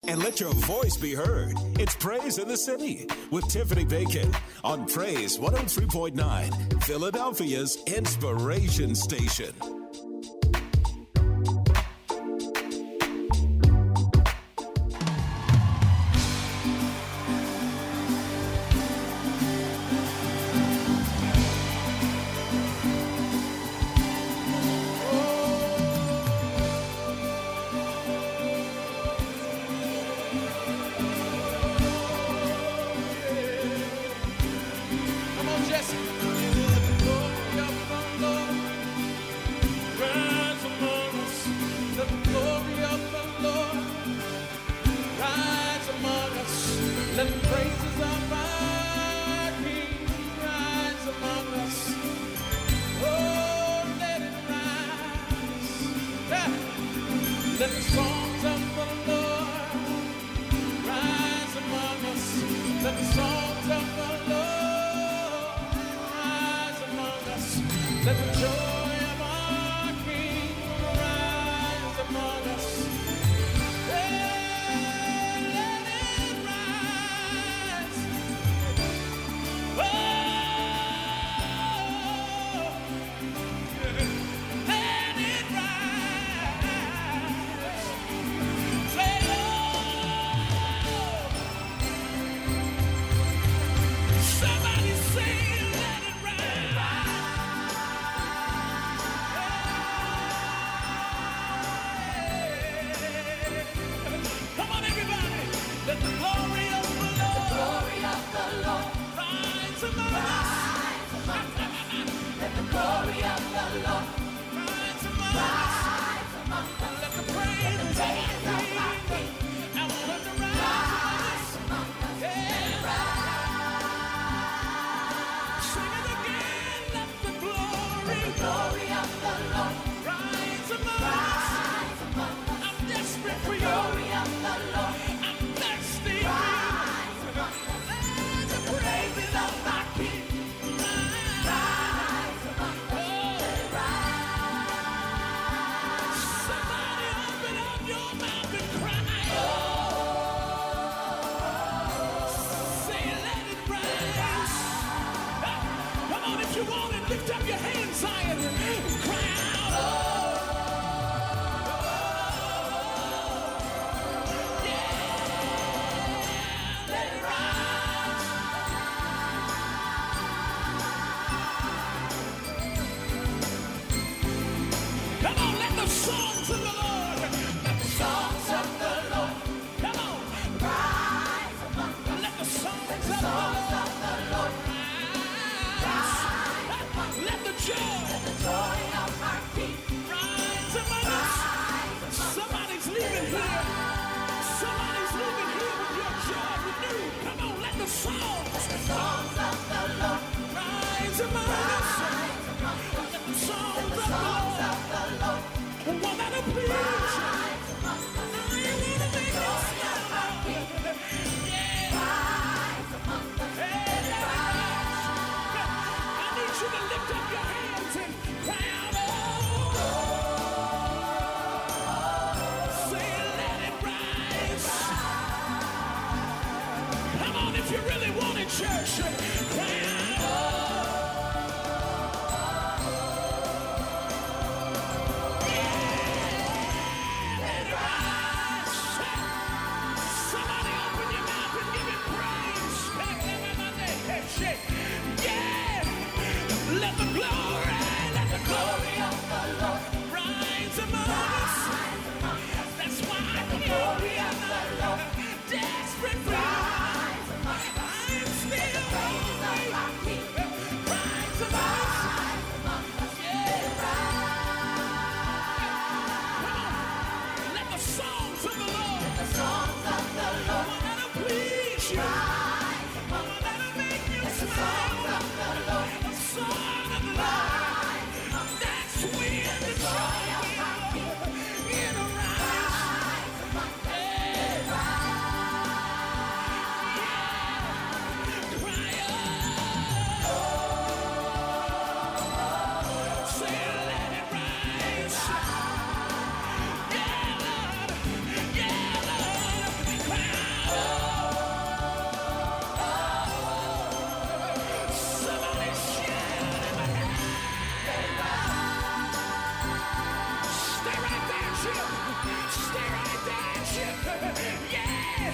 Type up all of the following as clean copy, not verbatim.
and let your voice be heard. It's Praise in the City with Tiffany Bacon on Praise 103.9, Philadelphia's inspiration station.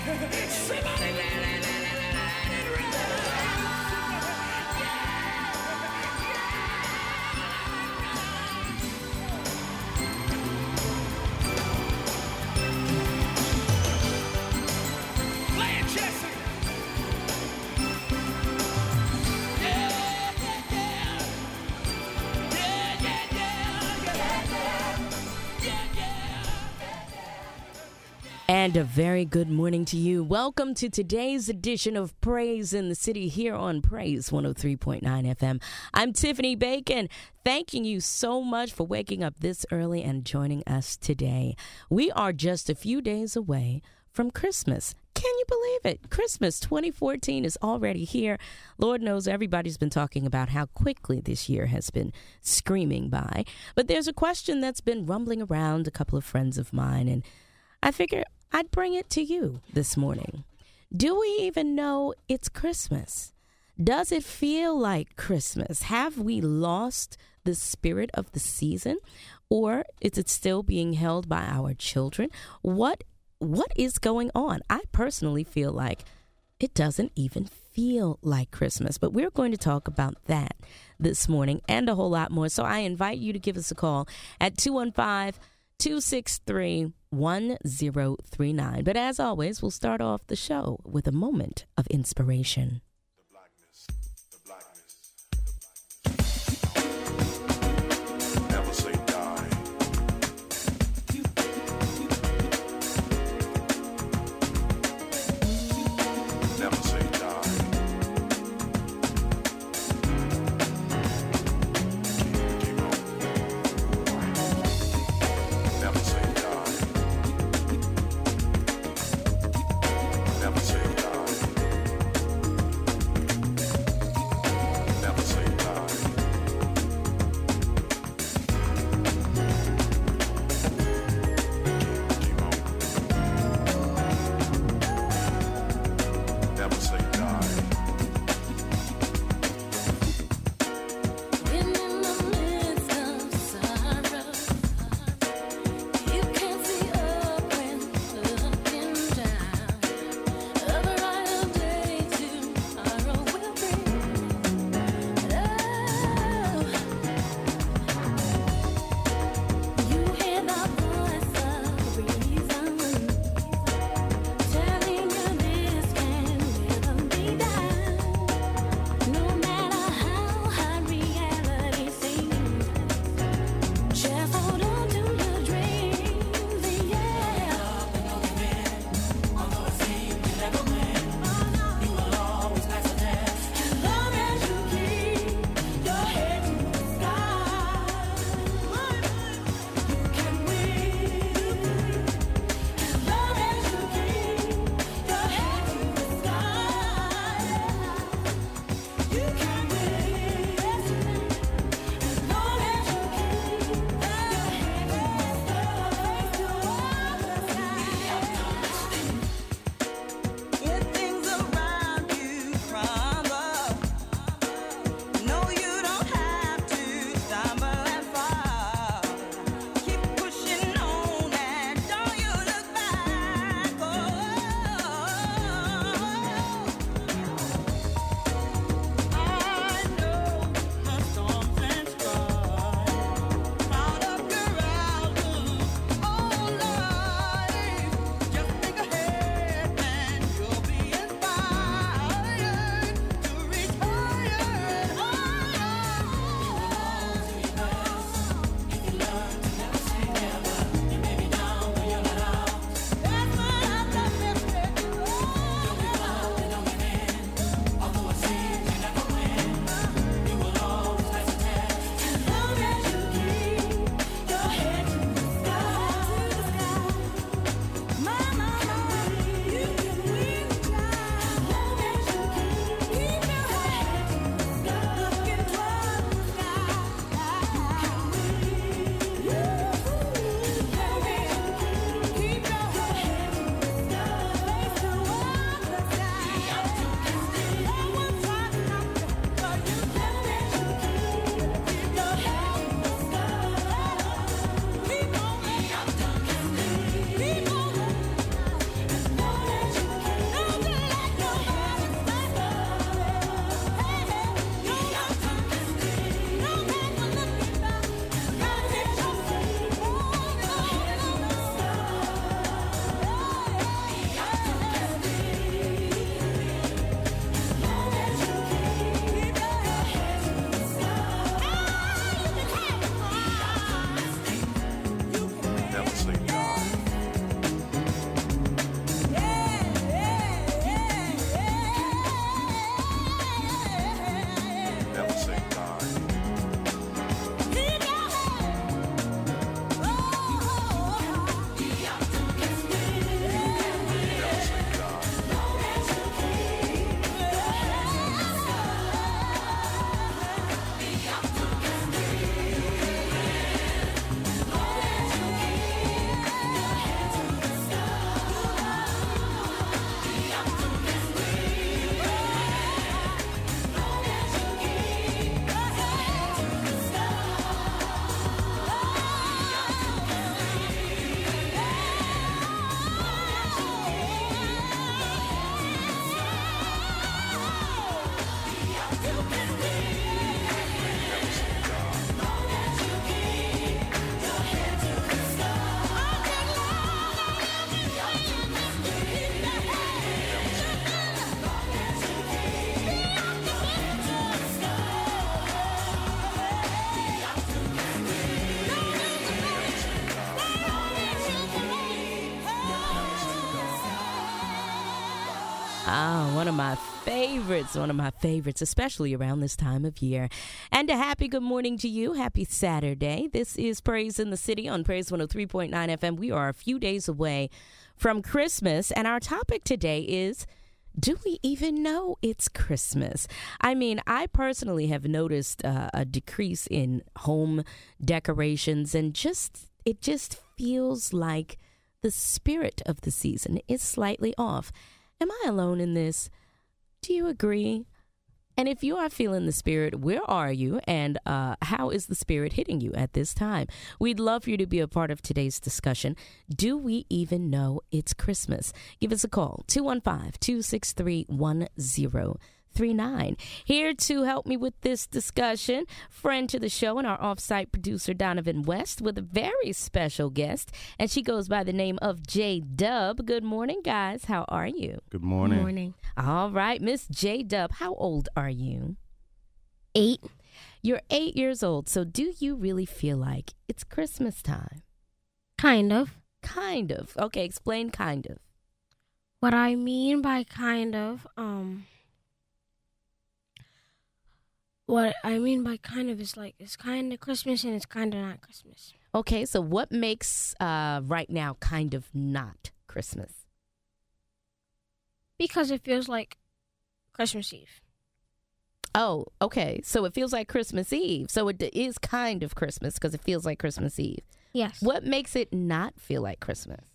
Somebody let it run. Play it, Jesse. And a very good morning to you. Welcome to today's edition of Praise in the City here on Praise 103.9 FM. I'm Tiffany Bacon, thanking you so much for waking up this early and joining us today. We are just a few days away from Christmas. Can you believe it? Christmas 2014 is already here. Lord knows everybody's been talking about how quickly this year has been screaming by. But there's a question that's been rumbling around a couple of friends of mine, and I figured I'd bring it to you this morning. Do we even know it's Christmas? Does it feel like Christmas? Have we lost the spirit of the season? Or is it still being held by our children? What is going on? I personally feel like it doesn't even feel like Christmas. But we're going to talk about that this morning and a whole lot more. So I invite you to give us a call at 215-263-1039. But as always, we'll start off the show with a moment of inspiration. Never say die. Never say die. Keep on. Never say die. Never say die. One of my favorites, especially around this time of year. And a happy good morning to you. Happy Saturday. This is Praise in the City on Praise 103.9 FM. We are a few days away from Christmas, and our topic today is, do we even know it's Christmas? I mean, I personally have noticed a decrease in home decorations, and it just feels like the spirit of the season is slightly off. Am I alone in this? Do you agree? And if you are feeling the spirit, where are you? And how is the spirit hitting you at this time? We'd love for you to be a part of today's discussion. Do we even know it's Christmas? Give us a call, 215-263-1039. Here to help me with this discussion, friend to the show and our off-site producer, Donovan West, with a very special guest, and she goes by the name of J Dub. Good morning, guys. How are you? Good morning. Good morning. All right, Miss J Dub, how old are you? 8. You're 8 years old, so do you really feel like it's Christmas time? Kind of. Kind of. Okay, explain kind of. What I mean by kind of, is like it's kind of Christmas and it's kind of not Christmas. Okay, so what makes right now kind of not Christmas? Because it feels like Christmas Eve. Oh, okay. So it feels like Christmas Eve. So it is kind of Christmas because it feels like Christmas Eve. Yes. What makes it not feel like Christmas?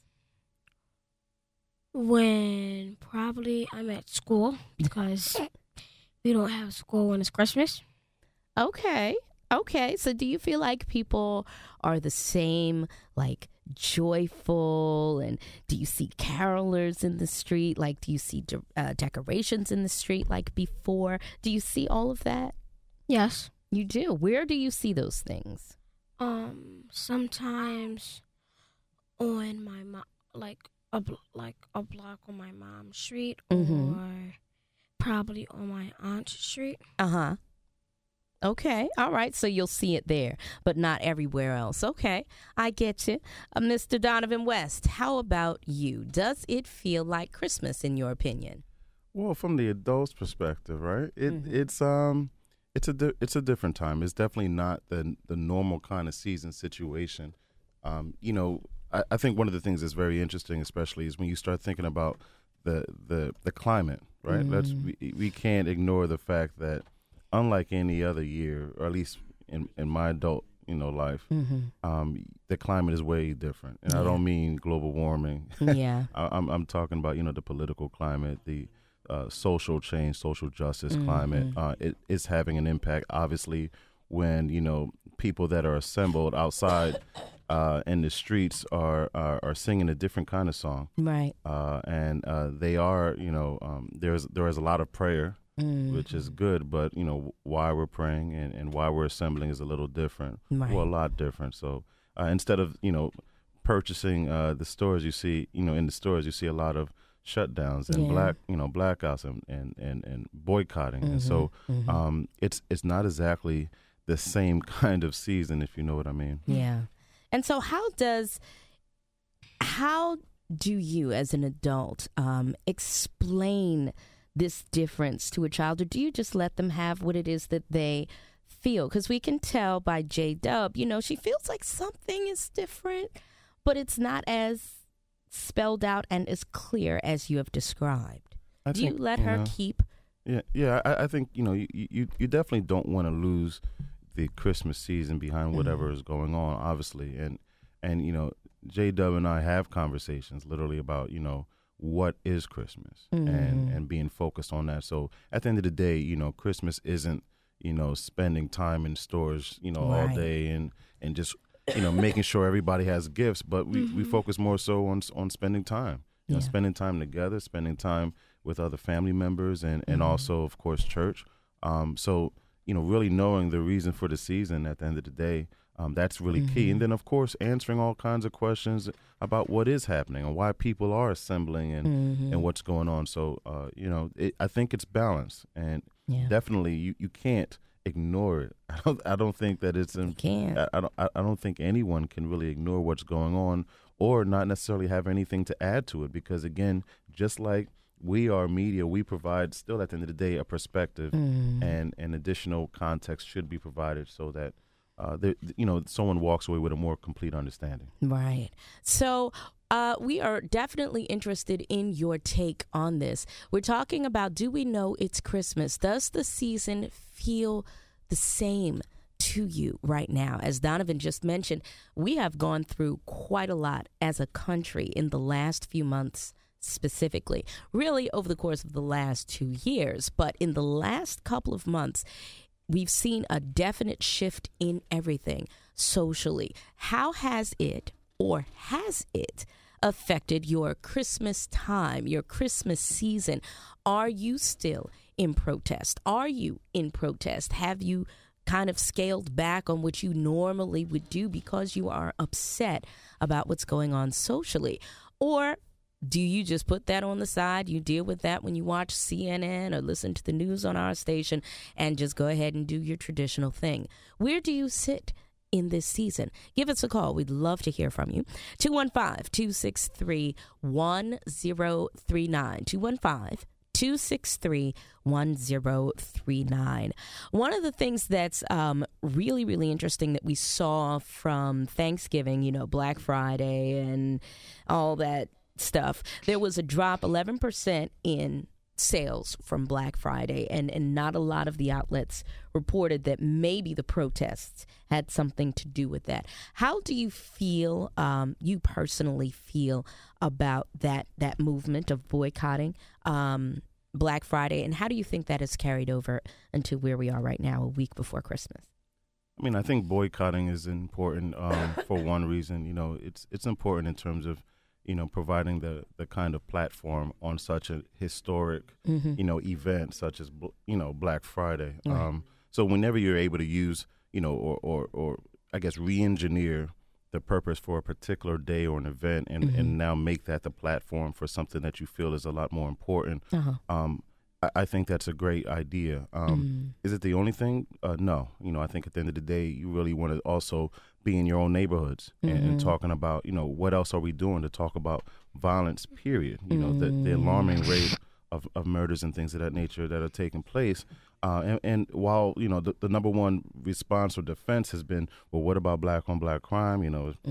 When probably I'm at school because we don't have school when it's Christmas. Okay. Okay. So do you feel like people are the same, like joyful, and do you see carolers in the street? Like, do you see decorations in the street like before? Do you see all of that? Yes. You do. Where do you see those things? Sometimes on my a block on my mom's street, or probably on my aunt's street. Uh-huh. Okay. All right. So you'll see it there, but not everywhere else. Okay. I get you. Mr. Donovan West, how about you? Does it feel like Christmas in your opinion? Well, from the adult's perspective, right? It's a different time. It's definitely not the normal kind of season situation. I think one of the things that's very interesting, especially, is when you start thinking about the climate, right? We can't ignore the fact that, unlike any other year, or at least in my adult life, the climate is way different. And I don't mean global warming. Yeah. I'm talking about the political climate, the social change, social justice climate. It is having an impact, obviously, when people that are assembled outside in the streets are singing a different kind of song, right? And they are there is a lot of prayer, which is good, but why we're praying and why we're assembling is a little different, right. Well, a lot different. So instead of purchasing the stores, you see in the stores you see a lot of shutdowns and blackouts and boycotting, and so it's not exactly the same kind of season, if you know what I mean. Yeah. And so how do you as an adult explain this difference to a child, or do you just let them have what it is that they feel? Because we can tell by J Dub, she feels like something is different, but it's not as spelled out and as clear as you have described. Do you let her keep? Yeah. I think you definitely don't want to lose the Christmas season behind whatever is going on, obviously, and J Dub and I have conversations literally about what is Christmas, and being focused on that. So at the end of the day, Christmas isn't spending time in stores all day and just making sure everybody has gifts, but we focus more so on spending time, spending time together, spending time with other family members, and also, of course, church. So really knowing the reason for the season at the end of the day, that's really key. And then, of course, answering all kinds of questions about what is happening and why people are assembling and what's going on. So, I think it's balanced, and definitely you can't ignore it. I don't think that it's. I don't think anyone can really ignore what's going on, or not necessarily have anything to add to it, because again, just like we are media. We provide still at the end of the day a perspective, and an additional context should be provided so that someone walks away with a more complete understanding. Right. So we are definitely interested in your take on this. We're talking about, do we know it's Christmas? Does the season feel the same to you right now? As Donovan just mentioned, we have gone through quite a lot as a country in the last few months, specifically, really over the course of the last 2 years. But in the last couple of months, we've seen a definite shift in everything socially. How has it affected your Christmas time, your Christmas season? Are you still in protest? Are you in protest? Have you kind of scaled back on what you normally would do because you are upset about what's going on socially? Or do you just put that on the side? You deal with that when you watch CNN or listen to the news on our station and just go ahead and do your traditional thing? Where do you sit in this season? Give us a call. We'd love to hear from you. 215-263-1039. 215-263-1039. One of the things that's really, really interesting that we saw from Thanksgiving, Black Friday and all that stuff, there was a drop 11% in sales from Black Friday, and not a lot of the outlets reported that maybe the protests had something to do with that. How do you feel, you personally feel about that movement of boycotting Black Friday, and how do you think that has carried over into where we are right now, a week before Christmas? I mean, I think boycotting is important for one reason. It's important in terms of providing the kind of platform on such a historic, event such as, Black Friday. Right. So whenever you're able to use, or I guess re-engineer the purpose for a particular day or an event and now make that the platform for something that you feel is a lot more important, I think that's a great idea. Is it the only thing? No. I think at the end of the day, you really want to also be in your own neighborhoods and talking about, what else are we doing to talk about violence, period. The alarming rate of murders and things of that nature that are taking place. And while, the number one response or defense has been, well, what about black on black crime?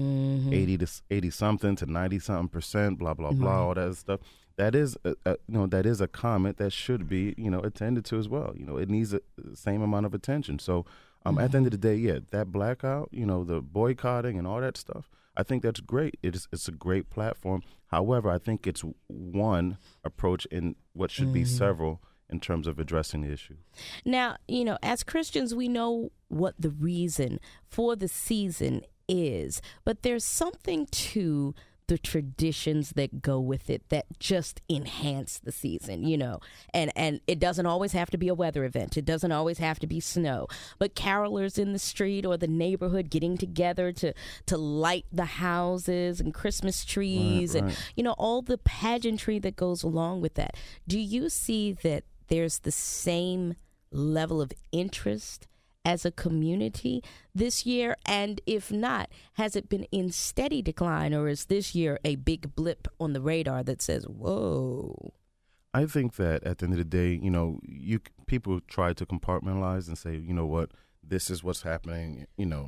80 something to 90 something percent, blah, blah, blah, all that stuff. That is, that is a comment that should be, attended to as well. It needs the same amount of attention. So at the end of the day, that blackout, the boycotting and all that stuff, I think that's great. It's a great platform. However, I think it's one approach in what should be several in terms of addressing the issue. Now, as Christians, we know what the reason for the season is, but there's something to the traditions that go with it that just enhance the season, and it doesn't always have to be a weather event. It doesn't always have to be snow, but carolers in the street or the neighborhood getting together to light the houses and Christmas trees and all the pageantry that goes along with that. Do you see that there's the same level of interest as a community this year? And if not, has it been in steady decline, or is this year a big blip on the radar that says, whoa? I think that at the end of the day, people try to compartmentalize and say, what, this is what's happening,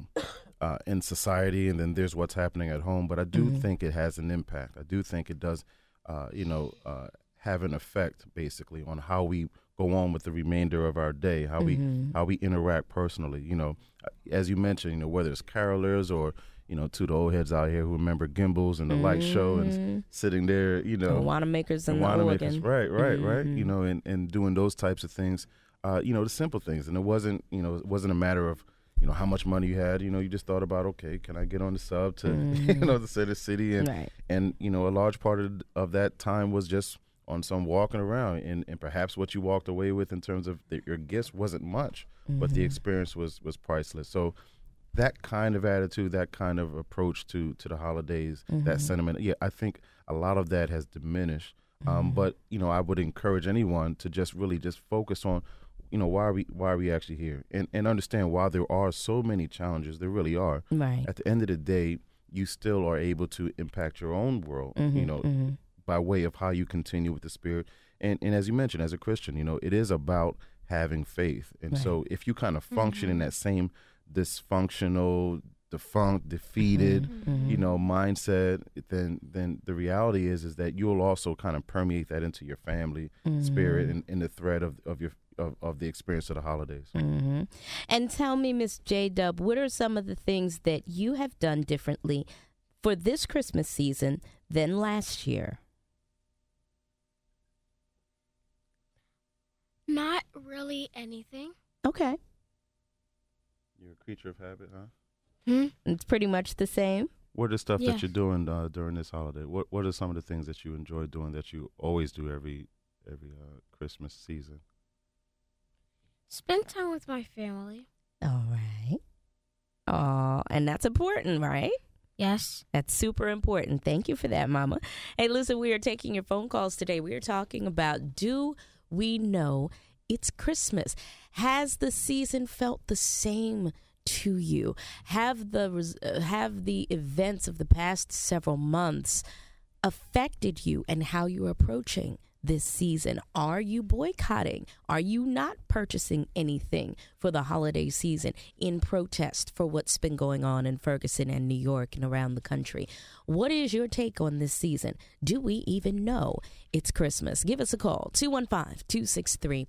in society, and then there's what's happening at home. But I do think it has an impact. I do think it does, have an effect basically on how we go on with the remainder of our day, how we interact personally. As you mentioned, whether it's carolers or to the old heads out here who remember Gimbals and the light show and sitting there, the Wanamakers and the organ. Right, and doing those types of things, the simple things. And it wasn't a matter of how much money you had. You just thought about, okay, can I get on the sub to the city, and a large part of that time was just on some walking around, and perhaps what you walked away with in terms of your gifts wasn't much, but the experience was priceless. So that kind of attitude, that kind of approach to the holidays, that sentiment, I think a lot of that has diminished. But I would encourage anyone to just focus on, why are we actually here, and understand while there are so many challenges, there really are. Right. At the end of the day, you still are able to impact your own world. by way of how you continue with the Spirit. And as you mentioned, as a Christian, it is about having faith. And so if you kind of function in that same dysfunctional, defunct, defeated, mindset, then the reality is that you'll also kind of permeate that into your family spirit and in the thread of the experience of the holidays. Mm-hmm. And tell me, Miss J Dub, what are some of the things that you have done differently for this Christmas season than last year? Not really anything. Okay. You're a creature of habit, huh? It's pretty much the same. What are the stuff Yeah. that you're doing during this holiday? What are some of the things that you enjoy doing that you always do every Christmas season? Spend time with my family. All right. Oh, and that's important, right? Yes. That's super important. Thank you for that, Mama. Hey, listen, we are taking your phone calls today. We are talking about, do we know it's Christmas? Has the season felt the same to you? Have the events of the past several months affected you and how you're approaching this season? Are you boycotting? Are you not purchasing anything for the holiday season in protest for what's been going on in Ferguson and New York and around the country? What is your take on this season? Do we even know it's Christmas? Give us a call, 215-263-1039.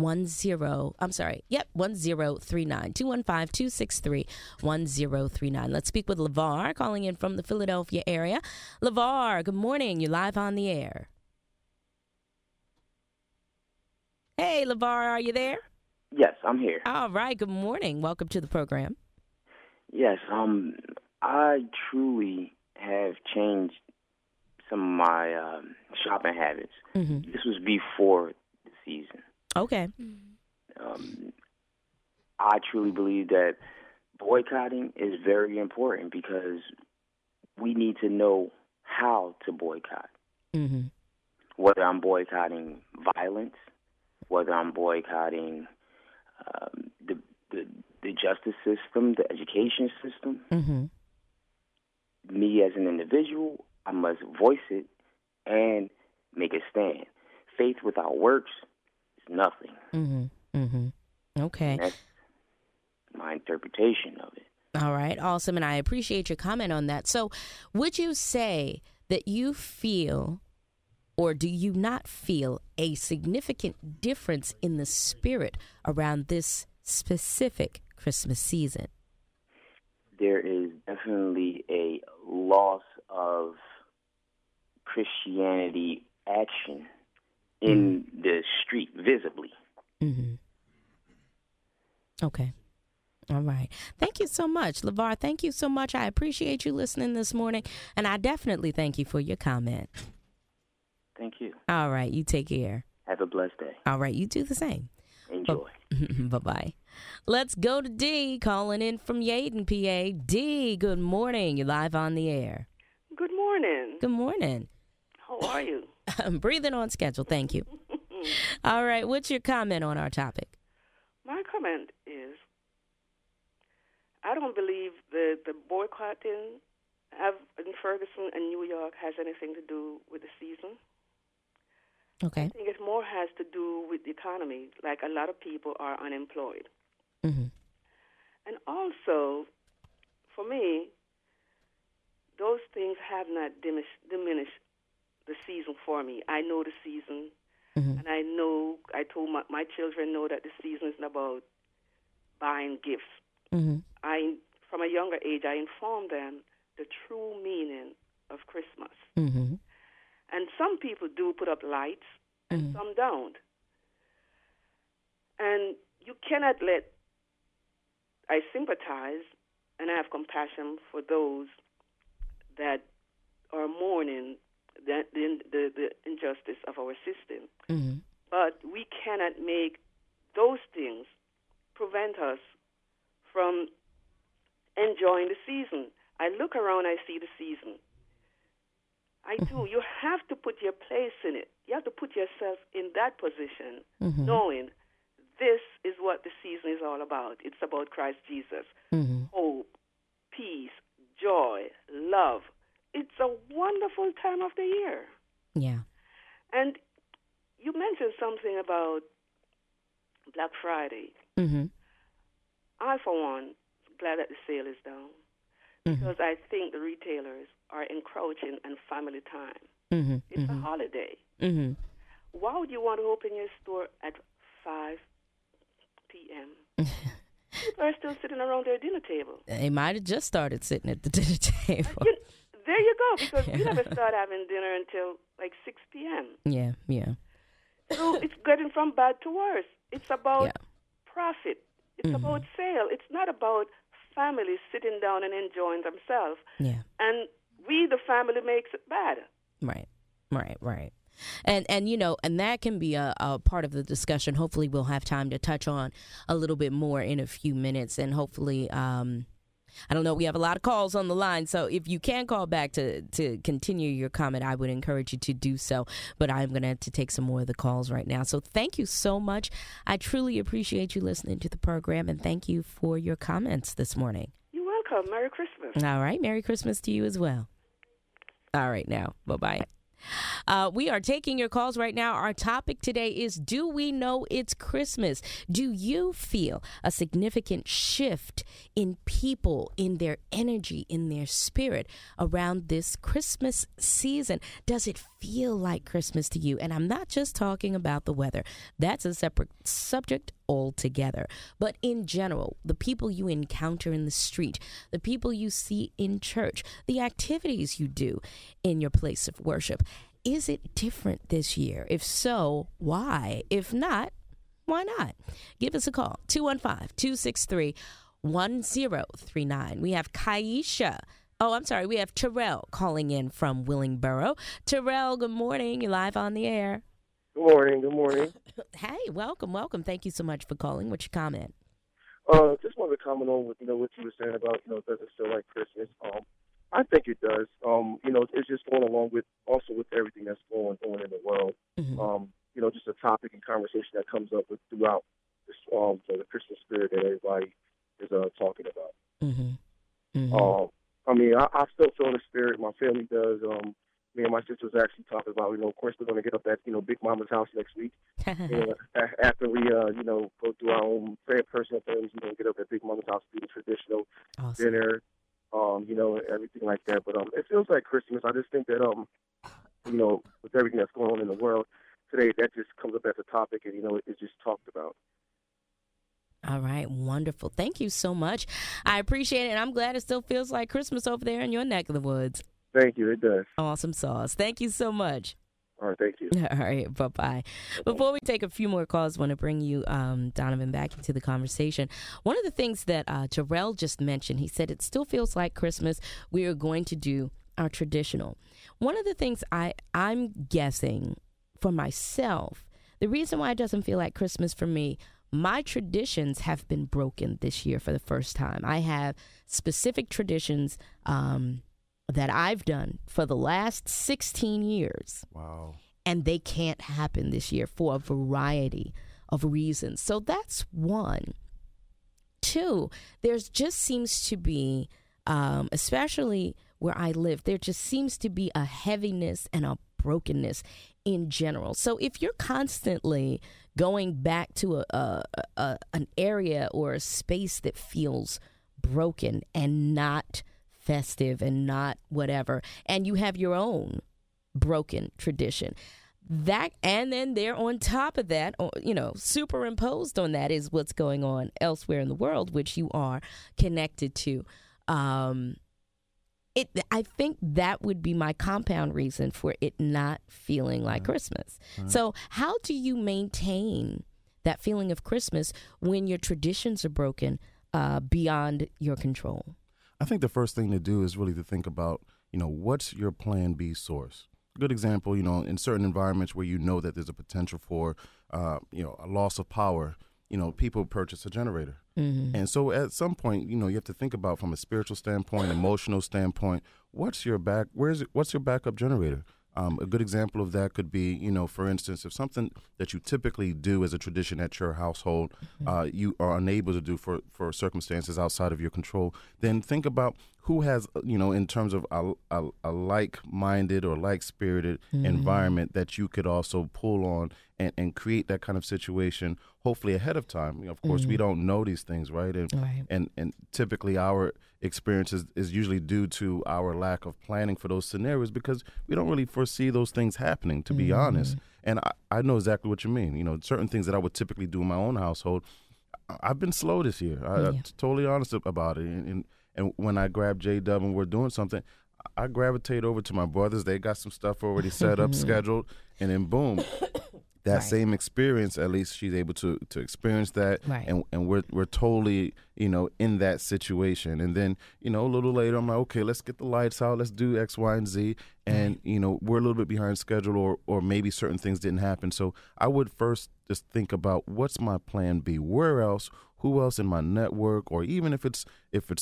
215-263-1039. Let's speak with LeVar calling in from the Philadelphia area. LeVar, good morning. You're live on the air. Hey, LeVar, are you there? Yes, I'm here. All right. Good morning. Welcome to the program. Yes, I truly have changed some of my shopping habits. Mm-hmm. This was before the season. Okay. I truly believe that boycotting is very important because we need to know how to boycott. Mm-hmm. Whether I'm boycotting violence, whether I'm boycotting the justice system, the education system. Mm-hmm. Me as an individual, I must voice it and make a stand. Faith without works is nothing. Mm-hmm. Mm-hmm. Okay. And that's my interpretation of it. All right. Awesome. And I appreciate your comment on that. So would you say that you feel, or do you not feel, a significant difference in the spirit around this specific Christmas season? There is definitely a loss of Christianity action in the street visibly. Mm-hmm. Okay. All right. Thank you so much, LeVar. Thank you so much. I appreciate you listening this morning, and I definitely thank you for your comment. Thank you. All right. You take care. Have a blessed day. All right. You do the same. Enjoy. Bye-bye. Let's go to D, calling in from Yaden, PA. D, good morning. You're live on the air. Good morning. Good morning. How are you? I'm breathing on schedule. Thank you. All right. What's your comment on our topic? My comment is, I don't believe the boycotting in Ferguson and New York has anything to do with the season. Okay. I think it more has to do with the economy. Like, a lot of people are unemployed. Mm-hmm. And also, for me, those things have not diminished the season for me. I know the season, Mm-hmm. and I told my children know that the season isn't about buying gifts. Mm-hmm. From a younger age, I informed them the true meaning of Christmas. Mm-hmm. And some people do put up lights, and Mm-hmm. some don't. And you cannot I sympathize and I have compassion for those that are mourning the injustice of our system. Mm-hmm. But we cannot make those things prevent us from enjoying the season. I look around, I see the season. I do. You have to put your place in it. You have to put yourself in that position, Mm-hmm. knowing this is what the season is all about. It's about Christ Jesus. Mm-hmm. Hope, peace, joy, love. It's a wonderful time of the year. Yeah. And you mentioned something about Black Friday. Mm-hmm. I, for one, glad that the sale is down because I think the retailers are encroaching on family time. Mm-hmm. It's a holiday. Mm-hmm. Why would you want to open your store at 5 p.m.? People are still sitting around their dinner table. They might have just started sitting at the dinner table. There you go, because we never start having dinner until like 6 p.m. Yeah, yeah. So it's getting from bad to worse. It's about Yeah. profit. It's about sale. It's not about families sitting down and enjoying themselves. Yeah. And we, the family, makes it bad. Right. And you know, and that can be a part of the discussion. Hopefully we'll have time to touch on a little bit more in a few minutes. And hopefully, I don't know, we have a lot of calls on the line. So if you can call back to continue your comment, I would encourage you to do so. But I'm going to have to take some more of the calls right now. So thank you so much. I truly appreciate you listening to the program. And thank you for your comments this morning. You're welcome. Merry Christmas. All right. Merry Christmas to you as well. All right now. Bye-bye. We are taking your calls right now. Our topic today is, do we know it's Christmas? Do you feel a significant shift in people, in their energy, in their spirit around this Christmas season? Does it feel like Christmas to you? And I'm not just talking about the weather. That's a separate subject altogether. But in general, the people you encounter in the street, the people you see in church, the activities you do in your place of worship, is it different this year? If so, why? If not, why not? Give us a call, 215-263-1039. We have Kaisha. Oh, I'm sorry. We have Terrell calling in from Willingboro. Terrell, good morning. You're live on the air. Good morning. Good morning. Hey, welcome. Thank you so much for calling. What's your comment? Just wanted to comment on what you were saying about does it feel like Christmas? I think it does. It's just going along with everything that's going on in the world. Just a topic and conversation that comes up throughout this, the Christmas spirit that everybody is talking about. I still feel the spirit. My family does. Me and my sister was actually talking about, of course, we're going to get up at, Big Mama's house next week. After we, go through our own personal things, get up at Big Mama's house, do the traditional dinner, and everything like that. But it feels like Christmas. I just think that, with everything that's going on in the world today, that just comes up as a topic, and, it's just talked about. All right. Wonderful. Thank you so much. I appreciate it. And I'm glad it still feels like Christmas over there in your neck of the woods. Thank you. It does. Awesome sauce. Thank you so much. All right. Thank you. All right. Bye-bye. Before we take a few more calls, I want to bring you, Donovan, back into the conversation. One of the things that Terrell just mentioned, he said it still feels like Christmas. We are going to do our traditional. One of the things I'm guessing for myself, the reason why it doesn't feel like Christmas for me, my traditions have been broken this year for the first time. I have specific traditions that I've done for the last 16 years. Wow. And they can't happen this year for a variety of reasons. So that's one. Two, there's just seems to be, especially where I live, there just seems to be a heaviness and a brokenness in general. So if you're constantly going back to an area or a space that feels broken and not festive and not whatever, and you have your own broken tradition, that, and then there on top of that, superimposed on that is what's going on elsewhere in the world, which you are connected to. I think that would be my compound reason for it not feeling like Christmas. So how do you maintain that feeling of Christmas when your traditions are broken beyond your control? I think the first thing to do is really to think about, what's your plan B source? Good example, in certain environments where that there's a potential for, a loss of power, people purchase a generator. And so at some point, you have to think about from a spiritual standpoint, emotional standpoint, what's your backup generator? A good example of that could be, for instance, if something that you typically do as a tradition at your household, you are unable to do for circumstances outside of your control, then think about who has, in terms of a like-minded or like-spirited environment that you could also pull on and create that kind of situation, hopefully ahead of time. Of course, we don't know these things, right? And typically our experience is usually due to our lack of planning for those scenarios because we don't really foresee those things happening, to be honest. And I know exactly what you mean. Certain things that I would typically do in my own household, I've been slow this year. I'm totally honest about it. And when I grab J-Dub and we're doing something, I gravitate over to my brothers. They got some stuff already set up, scheduled, and then boom, that same experience, at least she's able to experience that. Right. And we're totally, in that situation. And then, a little later, I'm like, okay, let's get the lights out. Let's do X, Y, and Z. And, we're a little bit behind schedule or maybe certain things didn't happen. So I would first just think about what's my plan B? Where else? Who else in my network? Or even if it's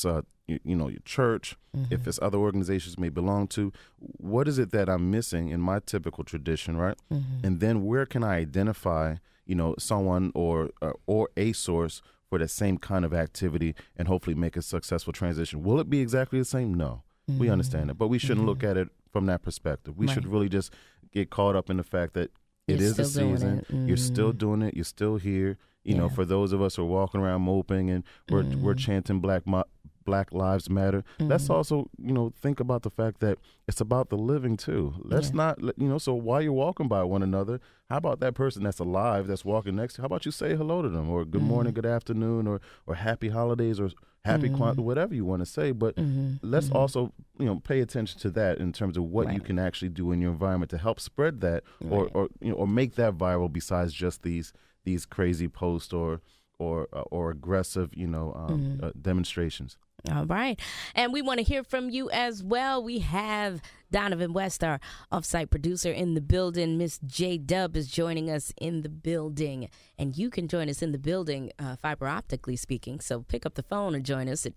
your church, if it's other organizations may belong to, what is it that I'm missing in my typical tradition, right? And then where can I identify, someone or a source for the same kind of activity and hopefully make a successful transition? Will it be exactly the same? No. We understand that, but we shouldn't look at it from that perspective. We should really just get caught up in the fact that it is a season. You're still doing it. You're still here. For those of us who are walking around moping and we're chanting Black Lives Matter, let's also, think about the fact that it's about the living too. Let's not, so while you're walking by one another, how about that person that's alive, that's walking next to you? How about you say hello to them or good morning, good afternoon, or happy holidays or happy whatever you want to say. But let's also, pay attention to that in terms of what you can actually do in your environment to help spread that or make that viral besides just these crazy posts or aggressive, demonstrations. All right. And we want to hear from you as well. We have Donovan West, our offsite producer, in the building. Miss J-Dub is joining us in the building. And you can join us in the building, fiber optically speaking. So pick up the phone and join us at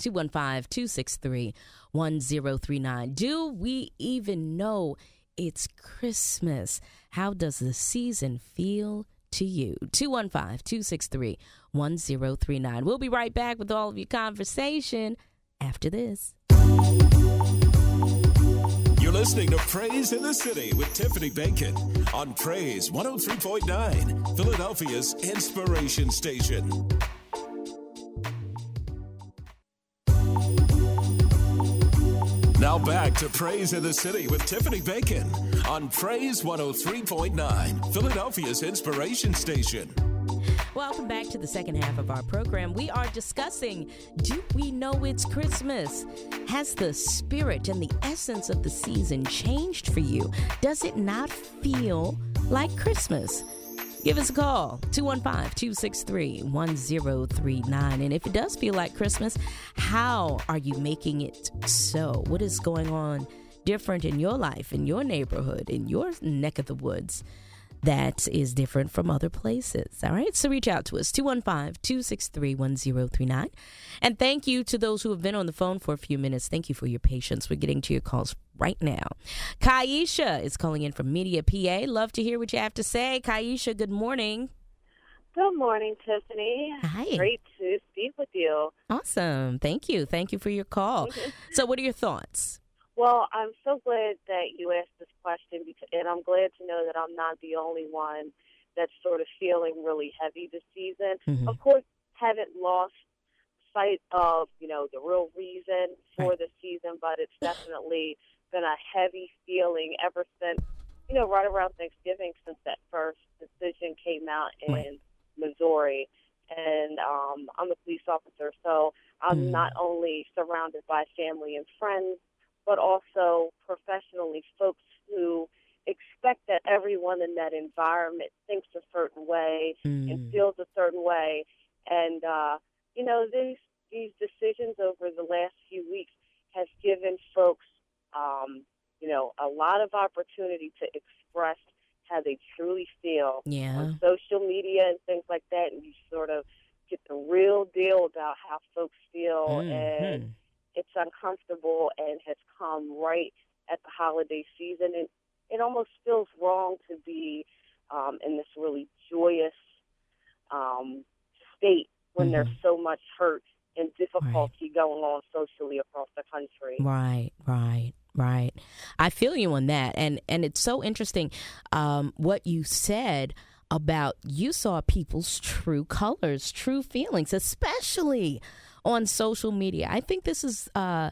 215-263-1039. Do we even know it's Christmas? How does the season feel to you? 215-263-1039. We'll be right back with all of your conversation after this. You're listening to Praise in the City with Tiffany Bacon on Praise 103.9, Philadelphia's inspiration station. Now back to Praise in the City with Tiffany Bacon on Praise 103.9, Philadelphia's inspiration station. Welcome back to the second half of our program. We are discussing, do we know it's Christmas? Has the spirit and the essence of the season changed for you? Does it not feel like Christmas? Give us a call, 215-263-1039. And if it does feel like Christmas, how are you making it so? What is going on different in your life, in your neighborhood, in your neck of the woods that is different from other places? All right, so reach out to us, 215-263-1039. And thank you to those who have been on the phone for a few minutes. Thank you for your patience. We're getting to your calls right now. Kaisha is calling in from Media, PA. Love to hear what you have to say. Kaisha, good morning. Good morning, Tiffany. Hi. Great to speak with you. Awesome. Thank you. Thank you for your call. So what are your thoughts? Well, I'm so glad that you asked this question, and I'm glad to know that I'm not the only one that's sort of feeling really heavy this season. Of course, haven't lost sight of, the real reason for the season, but it's definitely been a heavy feeling ever since, right around Thanksgiving, since that first decision came out in Missouri. And I'm a police officer, so I'm not only surrounded by family and friends, but also professionally folks who expect that everyone in that environment thinks a certain way and feels a certain way. And, these decisions over the last few weeks has given folks, a lot of opportunity to express how they truly feel on social media and things like that. And you sort of get the real deal about how folks feel. And it's uncomfortable and has come right at the holiday season. And it almost feels wrong to be in this really joyous state when there's so much hurt and difficulty going on socially across the country. Right. I feel you on that. And it's so interesting what you said about you saw people's true colors, true feelings, especially on social media. I think this is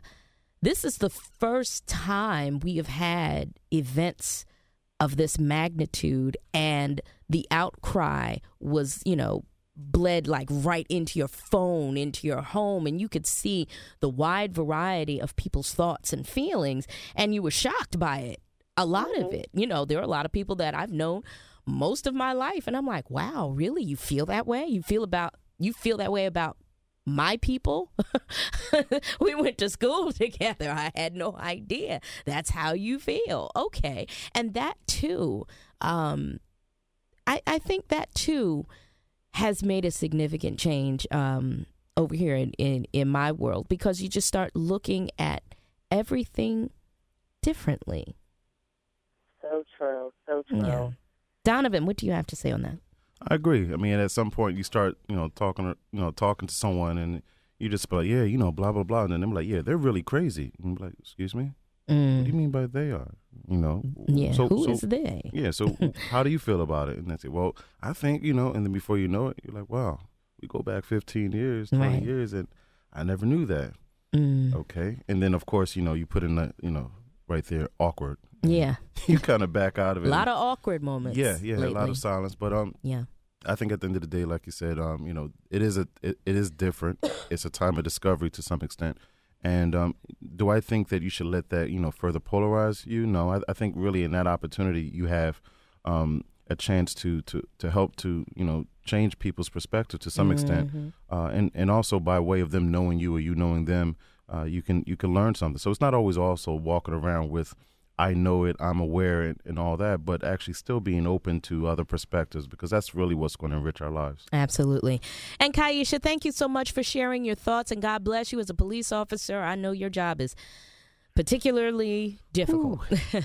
the first time we have had events of this magnitude, and the outcry was, bled like right into your phone, into your home, and you could see the wide variety of people's thoughts and feelings, and you were shocked by it. A lot of it. There are a lot of people that I've known most of my life, and I'm like, wow, really? You feel that way? You feel that way about my people? We went to school together. I had no idea. That's how you feel. Okay. And that too, I think that too has made a significant change over here in my world, because you just start looking at everything differently. So true. Yeah. Donovan, what do you have to say on that? I agree. I mean, at some point you start, talking to someone, and you just be like, yeah, blah blah blah, and then they're like, yeah, they're really crazy. And I'm like, excuse me, what do you mean by they are? Yeah. Who is they? Yeah. So how do you feel about it? And they say, well, I think, and then before you know it, you're like, wow, we go back 15 years, 20 years, and I never knew that. Okay. And then of course, you put in that, right there, awkward. Yeah. You kind of back out of it. A lot of awkward moments. Yeah, lately. a lot of silence. But yeah. I think at the end of the day, like you said, it is different. It's a time of discovery to some extent. And do I think that you should let that, further polarize you? No, I think really in that opportunity you have a chance to help to, change people's perspective to some extent. And also by way of them knowing you or you knowing them, you can learn something. So it's not always also walking around with, I know it, I'm aware and all that, but actually still being open to other perspectives, because that's really what's going to enrich our lives. Absolutely. And Kaisha, thank you so much for sharing your thoughts, and God bless you as a police officer. I know your job is particularly difficult.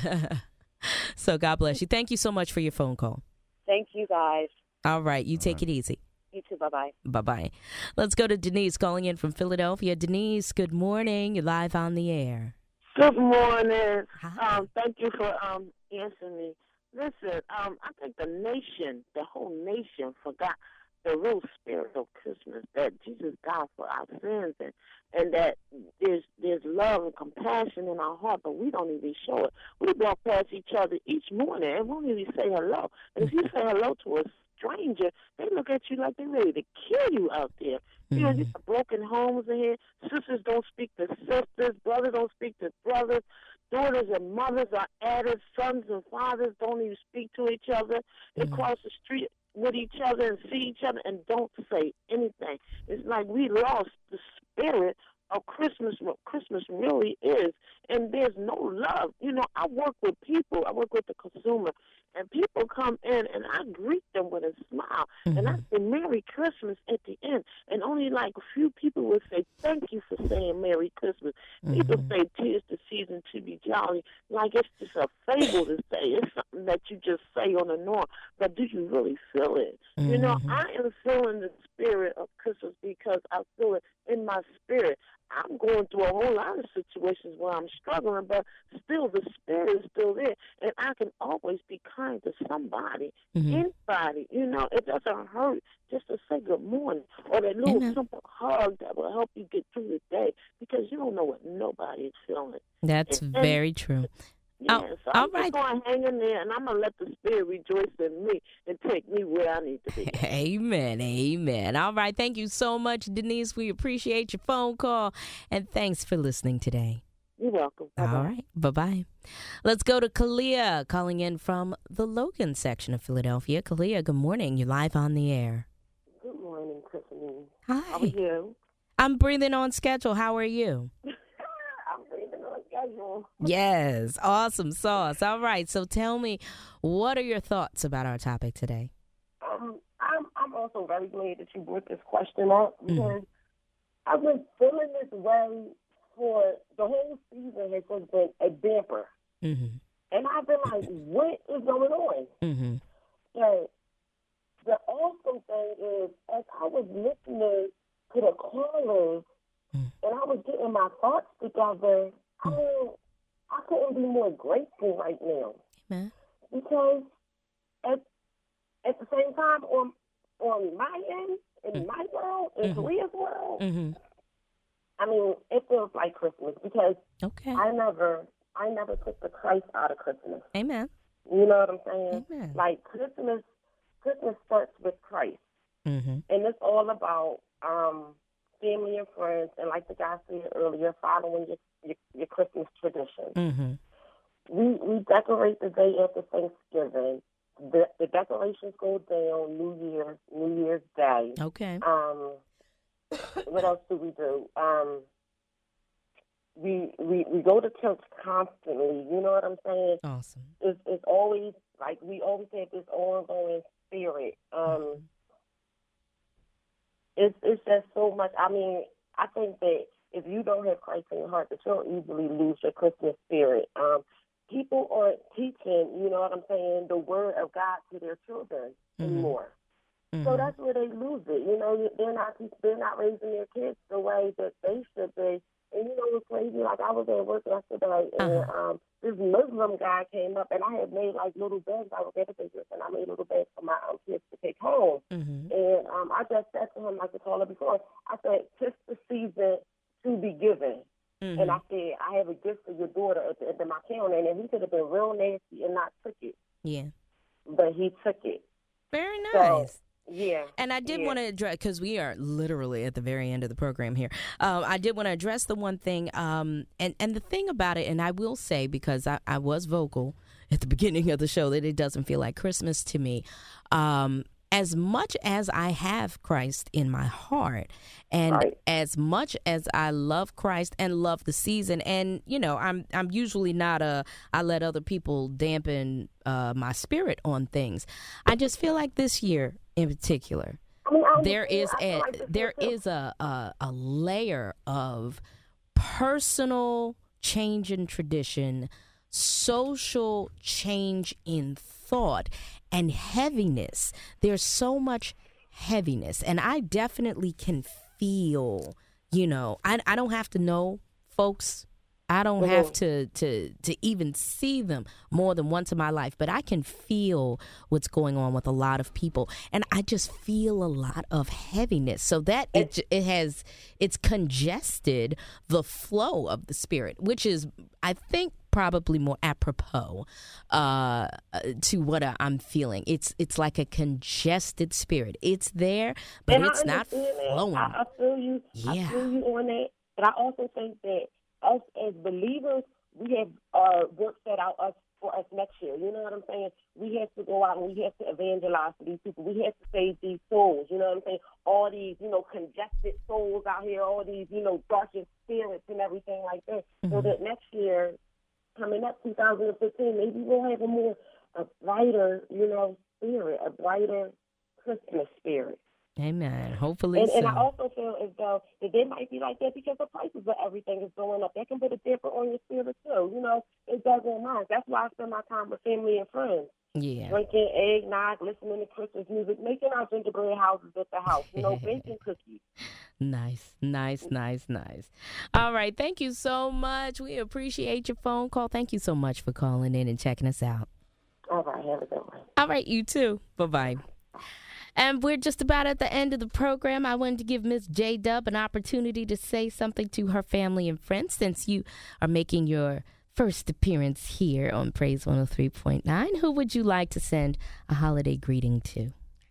So God bless you. Thank you so much for your phone call. Thank you, guys. All right. You take it easy. You too. Bye-bye. Bye-bye. Let's go to Denise calling in from Philadelphia. Denise, good morning. You're live on the air. Good morning. Hi. Thank you for answering me. Listen, I think the whole nation forgot the real spirit of Christmas, that Jesus died for our sins, and that there's love and compassion in our heart, but we don't even show it. We walk past each other each morning and won't even say hello. And if you say hello to a stranger, they look at you like they're ready to kill you out there. You know, these broken homes in here. Sisters don't speak to sisters. Brothers don't speak to brothers. Daughters and mothers are added. Sons and fathers don't even speak to each other. They cross the street with each other and see each other and don't say anything. It's like we lost the spirit of Christmas, what Christmas really is, and there's no love. You know, I work with people. I work with the consumer, and people come in, and I greet them with a smile, and I say Merry Christmas at the end, and only like a few people would say thank you for saying Merry Christmas. People say 'tis the season to be jolly, like it's just a fable to say. It's something that you just say on the norm, but do you really feel it? You know, I am feeling the spirit of Christmas because I feel it in my spirit. I'm going through a whole lot of situations where I'm struggling, but still the spirit is still there, and I can always be kind to somebody, anybody. You know, it doesn't hurt just to say good morning or that little simple hug that will help you get through the day, because you don't know what nobody is feeling. That's very true. Yeah, so I'm just going to hang in there, and I'm going to let the Spirit rejoice in me and take me where I need to be. Amen, amen. All right, thank you so much, Denise. We appreciate your phone call, and thanks for listening today. You're welcome. Bye-bye. All right, bye-bye. Let's go to Kalia, calling in from the Logan section of Philadelphia. Kalia, good morning. You're live on the air. Good morning, Tiffany. Hi. How are you? I'm breathing on schedule. How are you? Yes, awesome sauce. All right, so tell me, what are your thoughts about our topic today? I'm also very glad that you brought this question up, because I've been feeling this way for the whole season. Has just been a damper, and I've been like, what is going on? And the awesome thing is, as I was listening to the callers, and I was getting my thoughts together. I mean, I couldn't be more grateful right now. Amen. Because at the same time, on my end, in my world, in Korea's world, I mean, it feels like Christmas because I never took the Christ out of Christmas. Amen. You know what I'm saying? Amen. Like Christmas starts with Christ, and it's all about family and friends, and like the guy said earlier, following your Christmas tradition. We decorate the day after Thanksgiving. The decorations go down New Year's Day. Okay. What else do we do? We go to church constantly. You know what I'm saying? Awesome. It's always like we always have this ongoing spirit. It's just so much. I mean, I think that if you don't have Christ in your heart, that you'll easily lose your Christmas spirit. People aren't teaching, you know what I'm saying, the word of God to their children anymore. So that's where they lose it. You know, they're not raising their kids the way that they should be. And you know what's crazy? Like I was at work yesterday, and this Muslim guy came up, and I had made like little bags. I was at the business, and I made little bags for my kids to take home. And I just said to him, like I told her before, I said, "'Tis the season to be given." And I said, I have a gift for your daughter at the end of my counter. And he could have been real nasty and not took it. Yeah. But he took it. Very nice. So, yeah. And I did want to address, because we are literally at the very end of the program here. I did want to address the one thing, and the thing about it, and I will say, because I was vocal at the beginning of the show, that it doesn't feel like Christmas to me. As much as I have Christ in my heart, and as much as I love Christ and love the season, and you know, I'm usually not I let other people dampen my spirit on things. I just feel like this year in particular, there is a layer of personal change in tradition, social change in thought, and heaviness. There's so much heaviness, and I definitely can feel, you know, I don't have to know folks. I don't have to even see them more than once in my life, but I can feel what's going on with a lot of people, and I just feel a lot of heaviness. So that it's congested the flow of the spirit, which is, I think, probably more apropos to what I'm feeling. It's like a congested spirit. It's there, but it's not flowing. I feel you. Yeah. I feel you on that. But I also think that us as believers, we have work set out for us next year. You know what I'm saying? We have to go out and we have to evangelize to these people. We have to save these souls. You know what I'm saying? All these, you know, congested souls out here, all these, you know, darkened spirits and everything like that. So that next year, coming up 2015, maybe we'll have a brighter, you know, spirit, a brighter Christmas spirit. Amen. Hopefully so. And I also feel as though that they might be like that because the prices of everything is going up. That can put a damper on your spirit too. You know, it doesn't mind. That's why I spend my time with family and friends. Yeah. Drinking eggnog, listening to Christmas music, making our gingerbread houses at the house, you know, baking cookies. Nice. All right. Thank you so much. We appreciate your phone call. Thank you so much for calling in and checking us out. All right. Have a good one. All right. You too. Bye-bye. And we're just about at the end of the program. I wanted to give Miss J-Dub an opportunity to say something to her family and friends since you are making your first appearance here on Praise 103.9. Who would you like to send a holiday greeting to?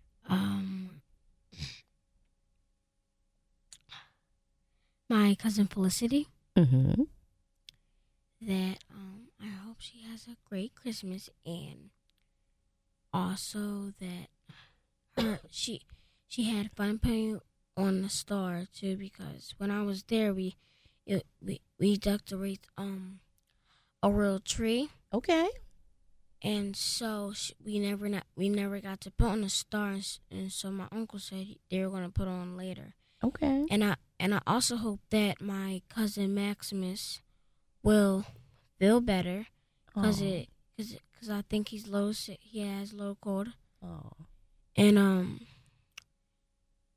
My cousin Felicity. Mm-hmm. That I hope she has a great Christmas, and also that she had fun playing on the star too, because when I was there we decorate a real tree. Okay. And so we never got to put on the stars, and so my uncle said they were gonna put on later. Okay. And I also hope that my cousin Maximus will feel better, because I think he has low cold. Oh. And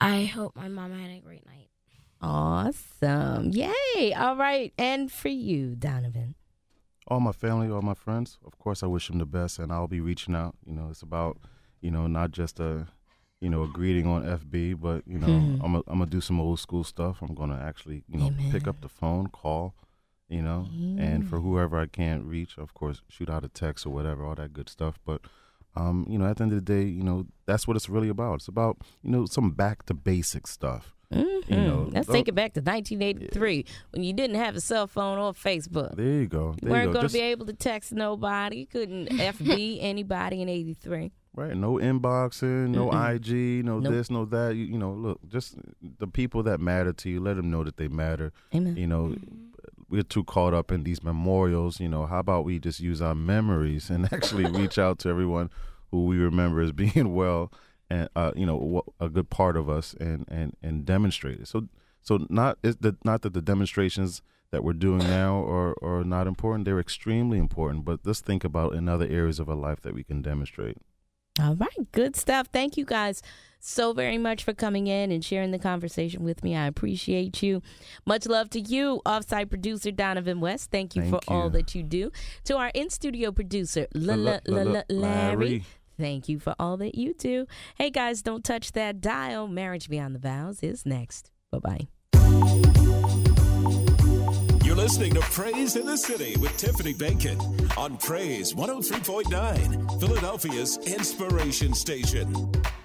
I hope my mom had a great night. Awesome. Yay. All right. And for you, Donovan. All my family, all my friends, of course, I wish them the best, and I'll be reaching out. It's about, not just a greeting on FB, but, I'm going to do some old school stuff. I'm going to actually, pick up the phone, call, and for whoever I can't reach, of course, shoot out a text or whatever, all that good stuff. But, at the end of the day, that's what it's really about. It's about, some back to basic stuff. Let's take it back to 1983 when you didn't have a cell phone or Facebook. There you go. You weren't going to be able to text nobody. You couldn't FB anybody in 83. Right. No inboxing, no IG, this, no that. Look, just the people that matter to you, let them know that they matter. Amen. We're too caught up in these memorials. How about we just use our memories and actually reach out to everyone who we remember as being well and a good part of us and demonstrate it. So not that the demonstrations that we're doing now are not important. They're extremely important. But let's think about in other areas of our life that we can demonstrate. All right. Good stuff. Thank you guys so very much for coming in and sharing the conversation with me. I appreciate you. Much love to you, offsite producer Donovan West. Thank you for all that you do. To our in-studio producer, Larry. Thank you for all that you do. Hey, guys, don't touch that dial. Marriage Beyond the Vows is next. Bye-bye. You're listening to Praise in the City with Tiffany Bacon on Praise 103.9, Philadelphia's inspiration station.